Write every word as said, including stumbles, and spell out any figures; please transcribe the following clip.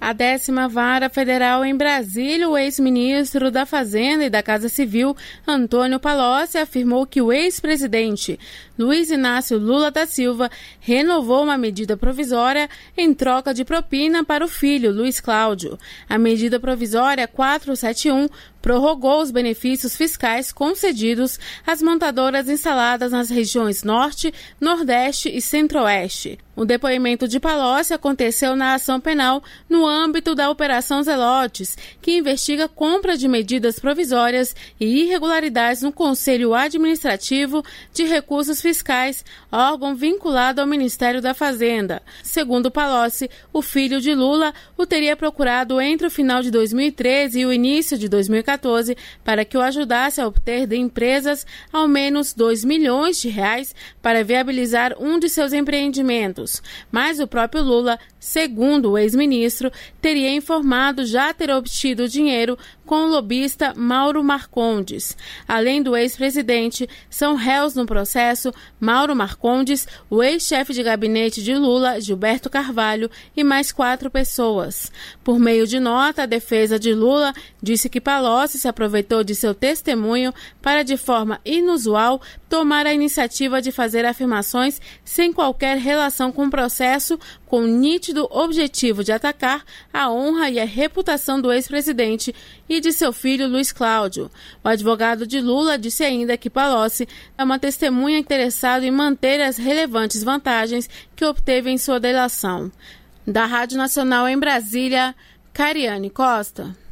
A décima Vara Federal em Brasília, o ex-ministro da Fazenda e da Casa Civil, Antônio Palocci, afirmou que o ex-presidente Luiz Inácio Lula da Silva renovou uma medida provisória em troca de propina para o filho, Luiz Cláudio. A medida provisória quatrocentos e setenta e um prorrogou os benefícios fiscais concedidos às montadoras instaladas nas regiões Norte, Nordeste e Centro-Oeste. O depoimento de Palocci aconteceu na ação penal no âmbito da Operação Zelotes, que investiga compra de medidas provisórias e irregularidades no Conselho Administrativo de Recursos Fiscais, órgão vinculado ao Ministério da Fazenda. Segundo Palocci, o filho de Lula o teria procurado entre o final de dois mil e treze e o início de dois mil e quatorze para que o ajudasse a obter de empresas ao menos dois milhões de reais para viabilizar um de seus empreendimentos. Mas o próprio Lula, segundo o ex-ministro, teria informado já ter obtido dinheiro com o lobista Mauro Marcondes. Além do ex-presidente, são réus no processo Mauro Marcondes, o ex-chefe de gabinete de Lula, Gilberto Carvalho, e mais quatro pessoas. Por meio de nota, a defesa de Lula disse que Palocci se aproveitou de seu testemunho para, de forma inusual, tomar a iniciativa de fazer afirmações sem qualquer relação com o processo, com o nítido objetivo de atacar a honra e a reputação do ex-presidente e de seu filho Luiz Cláudio. O advogado de Lula disse ainda que Palocci é uma testemunha interessada em manter as relevantes vantagens que obteve em sua delação. Da Rádio Nacional em Brasília, Cariane Costa.